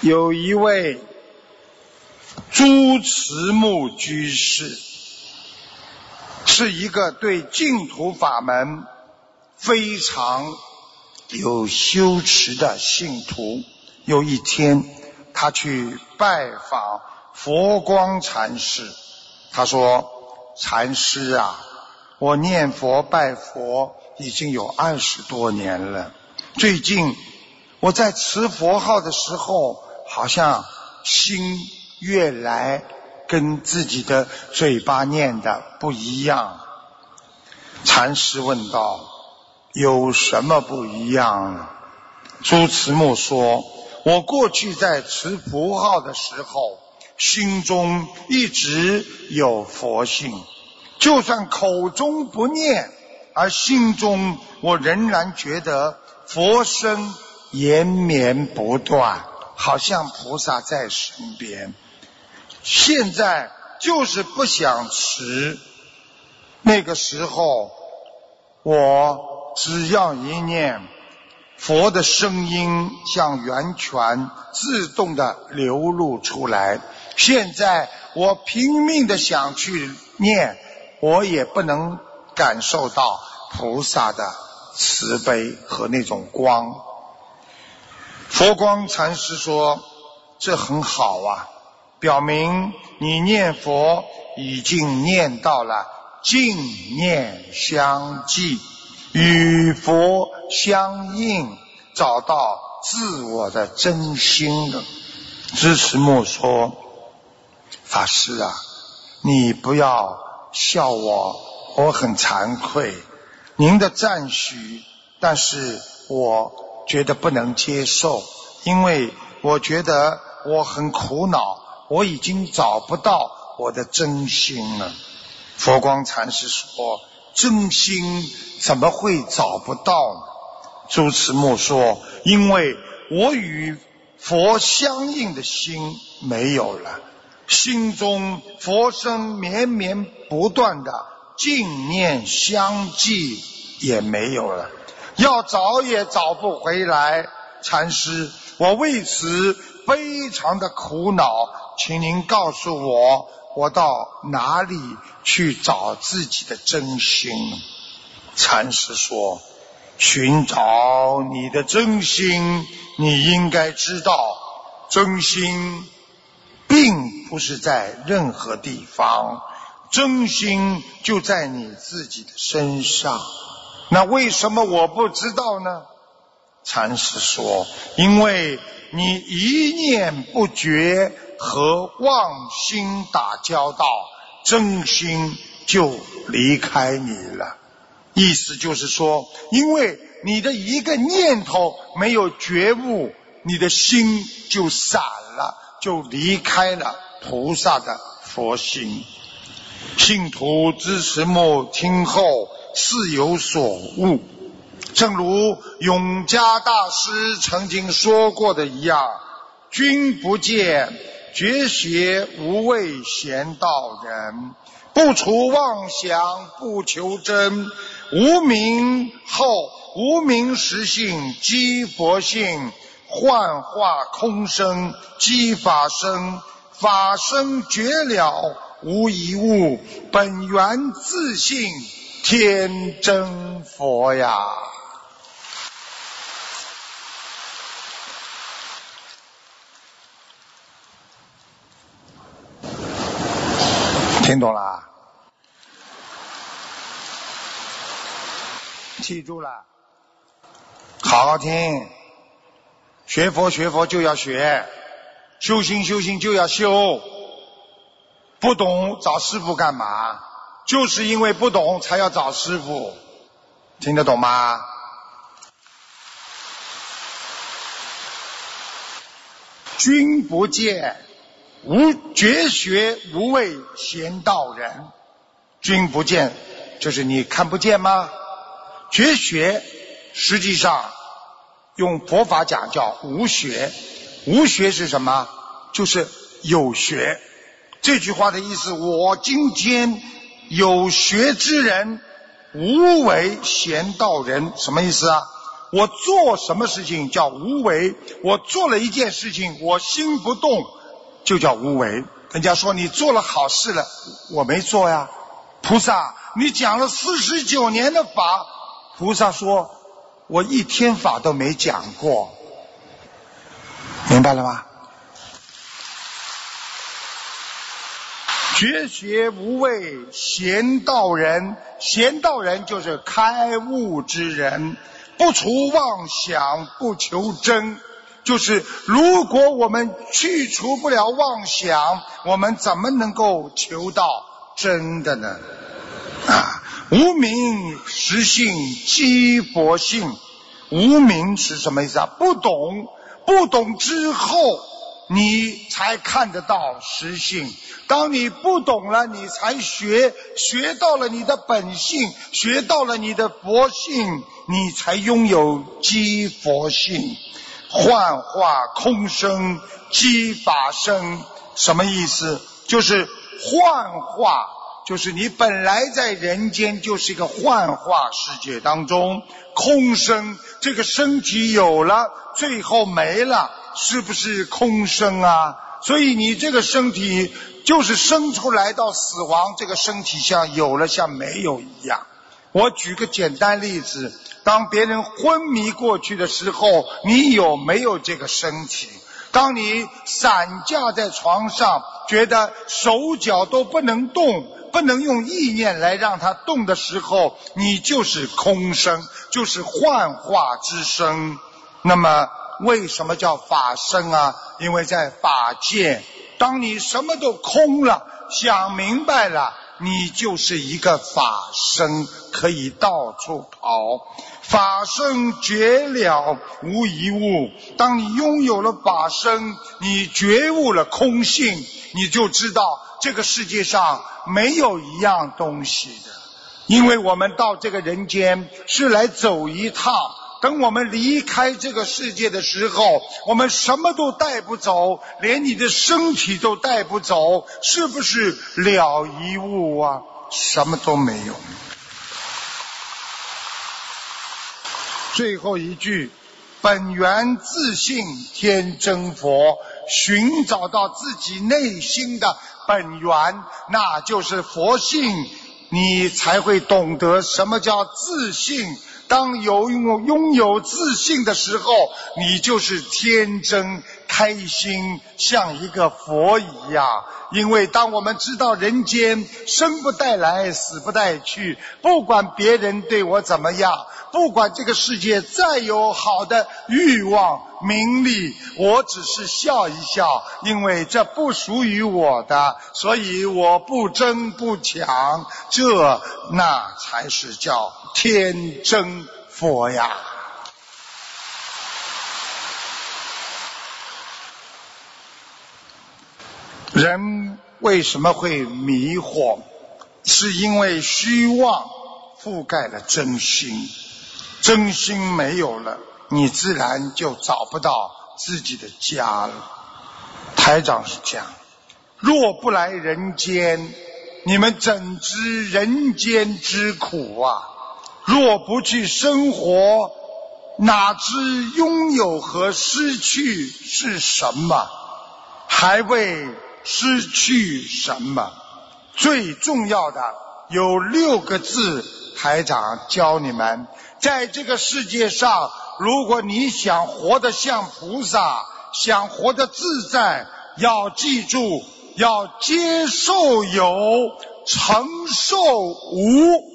有一位朱慈木居士，是一个对净土法门非常有修持的信徒。有一天他去拜访佛光禅师，他说：禅师啊，我念佛拜佛已经有20多年了，最近我在持佛号的时候，好像心越来跟自己的嘴巴念的不一样。禅师问道：有什么不一样呢？朱慈木说：我过去在持佛号的时候，心中一直有佛性，就算口中不念，而心中我仍然觉得佛声延绵不断，好像菩萨在身边。现在就是不想持，那个时候我只要一念，佛的声音像源泉自动的流露出来。现在我拼命的想去念，我也不能感受到菩萨的慈悲和那种光。佛光禅师说：这很好啊，表明你念佛已经念到了净念相继，与佛相应，找到自我的真心了。支持木说：法师啊，你不要笑我，我很惭愧，您的赞许，但是我觉得不能接受，因为我觉得我很苦恼，我已经找不到我的真心了。佛光禅师说：真心怎么会找不到呢？朱慈木说：因为我与佛相应的心没有了，心中佛声绵绵不断的净念相继也没有了，要找也找不回来。禅师，我为此非常的苦恼，请您告诉我，我到哪里去找自己的真心呢？禅师说：寻找你的真心，你应该知道，真心并不是在任何地方，真心就在你自己的身上。那为什么我不知道呢？禅师说：因为你一念不绝和妄心打交道，真心就离开你了。意思就是说，因为你的一个念头没有觉悟，你的心就散了，就离开了菩萨的佛心。信徒支持木听后似有所悟，正如永嘉大师曾经说过的一样：君不见，绝学无畏贤道人，不除妄想，不求真，无明后无明实性即佛性，幻化空生即法身，法身绝了无一物，本源自性天真佛呀。听懂了？记住了，好好听。学佛学佛就要学，修行修行就要修。不懂找师父干嘛？就是因为不懂才要找师父。听得懂吗？君不见，绝学无畏贤道人。君不见就是你看不见吗？绝学实际上用佛法讲叫无学。无学是什么？就是有学。这句话的意思，我今天有学之人，无为贤道人，什么意思啊？ 我做什么事情叫无为？我做了一件事情，我心不动，就叫无为。人家说你做了好事了，我没做呀。菩萨，你讲了49年的法，菩萨说我一天法都没讲过，明白了吗？绝学无畏，贤道人。贤道人就是开悟之人，不除妄想，不求真。就是如果我们去除不了妄想，我们怎么能够求到真的呢？无明实性即佛性。无明是什么意思啊？不懂，不懂之后你才看得到实性。当你不懂了，你才学到了你的本性，学到了你的佛性，你才拥有即佛性。幻化空生，即法生。什么意思？就是幻化，就是你本来在人间就是一个幻化世界当中。空生，这个身体有了，最后没了，是不是空生啊？所以你这个身体就是生出来到死亡，这个身体像有了像没有一样。我举个简单例子，当别人昏迷过去的时候，你有没有这个身体？当你散架在床上，觉得手脚都不能动，不能用意念来让它动的时候，你就是空生，就是幻化之身。那么为什么叫法身啊？因为在法界，当你什么都空了，想明白了，你就是一个法身，可以到处跑。法身觉了无一物。当你拥有了法身，你觉悟了空性，你就知道这个世界上没有一样东西的。因为我们到这个人间是来走一趟，等我们离开这个世界的时候，我们什么都带不走，连你的身体都带不走，是不是了一物啊？什么都没有。最后一句，本源自性天真佛。寻找到自己内心的本源，那就是佛性，你才会懂得什么叫自信。当拥有自信的时候，你就是天真开心，像一个佛一样。因为当我们知道人间生不带来，死不带去，不管别人对我怎么样，不管这个世界再有好的欲望名利，我只是笑一笑，因为这不属于我的，所以我不争不抢，那才是叫天真佛呀。人为什么会迷惑？是因为虚妄覆盖了真心，真心没有了，你自然就找不到自己的家了。台长是这样，若不来人间，你们怎知人间之苦啊？若不去生活，哪知拥有和失去是什么？还未失去什么？最重要的有6个字，台长教你们。在这个世界上，如果你想活得像菩萨，想活得自在，要记住，要接受有，承受无。